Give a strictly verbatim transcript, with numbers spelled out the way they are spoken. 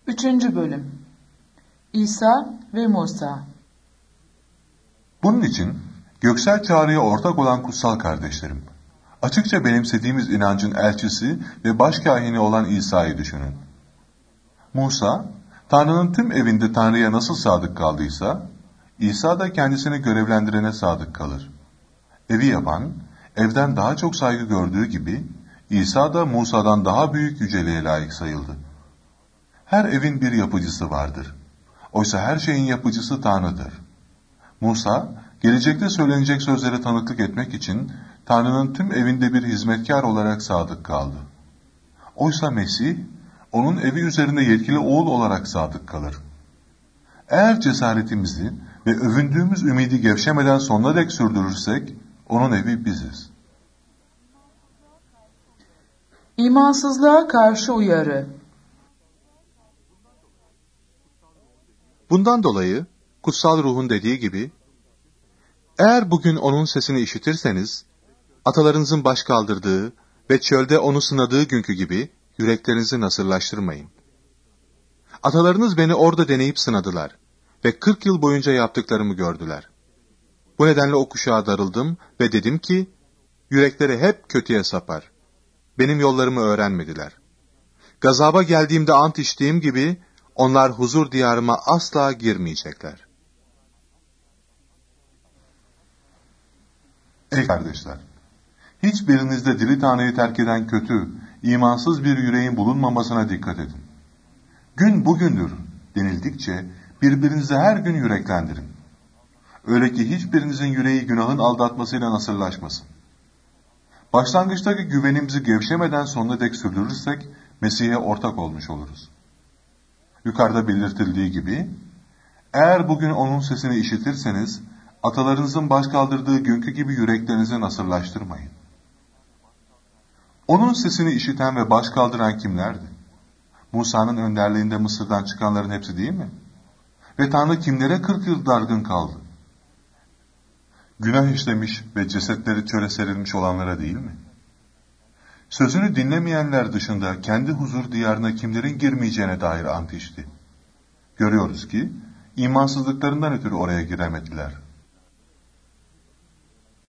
Üçüncü Bölüm İsa ve Musa. Bunun için göksel çağrıya ortak olan kutsal kardeşlerim, açıkça benimsediğimiz inancın elçisi ve başkâhini olan İsa'yı düşünün. Musa, Tanrı'nın tüm evinde Tanrı'ya nasıl sadık kaldıysa, İsa da kendisini görevlendirene sadık kalır. Evi yapan, evden daha çok saygı gördüğü gibi, İsa da Musa'dan daha büyük yüceliğe layık sayıldı. Her evin bir yapıcısı vardır. Oysa her şeyin yapıcısı Tanrı'dır. Musa, gelecekte söylenecek sözlere tanıklık etmek için Tanrı'nın tüm evinde bir hizmetkar olarak sadık kaldı. Oysa Mesih, onun evi üzerinde yetkili oğul olarak sadık kalır. Eğer cesaretimizi ve övündüğümüz ümidi gevşemeden sonuna dek sürdürürsek, onun evi biziz. İmansızlığa karşı uyarı. Bundan dolayı, kutsal ruhun dediği gibi, eğer bugün onun sesini işitirseniz, atalarınızın baş kaldırdığı ve çölde onu sınadığı günkü gibi yüreklerinizi nasırlaştırmayın. Atalarınız beni orada deneyip sınadılar ve kırk yıl boyunca yaptıklarımı gördüler. Bu nedenle o kuşağa darıldım ve dedim ki, yürekleri hep kötüye sapar. Benim yollarımı öğrenmediler. Gazaba geldiğimde ant içtiğim gibi, onlar huzur diyarıma asla girmeyecekler. Ey kardeşler! Hiçbirinizde diri Tanrı'yı terk eden kötü, imansız bir yüreğin bulunmamasına dikkat edin. Gün bugündür denildikçe birbirinize her gün yüreklendirin. Öyle ki hiçbirinizin yüreği günahın aldatmasıyla nasırlaşmasın. Başlangıçtaki güvenimizi gevşemeden sonuna dek sürdürürsek Mesih'e ortak olmuş oluruz. Yukarıda belirtildiği gibi, eğer bugün onun sesini işitirseniz, atalarınızın baş kaldırdığı günkü gibi yüreklerinizi nasırlaştırmayın. Onun sesini işiten ve baş kaldıran kimlerdi? Musa'nın önderliğinde Mısır'dan çıkanların hepsi değil mi? Ve Tanrı kimlere kırk yıl dargın kaldı? Günah işlemiş ve cesetleri çöle serilmiş olanlara değil mi? Sözünü dinlemeyenler dışında kendi huzur diyarına kimlerin girmeyeceğine dair ant içti. Görüyoruz ki, imansızlıklarından ötürü oraya giremediler.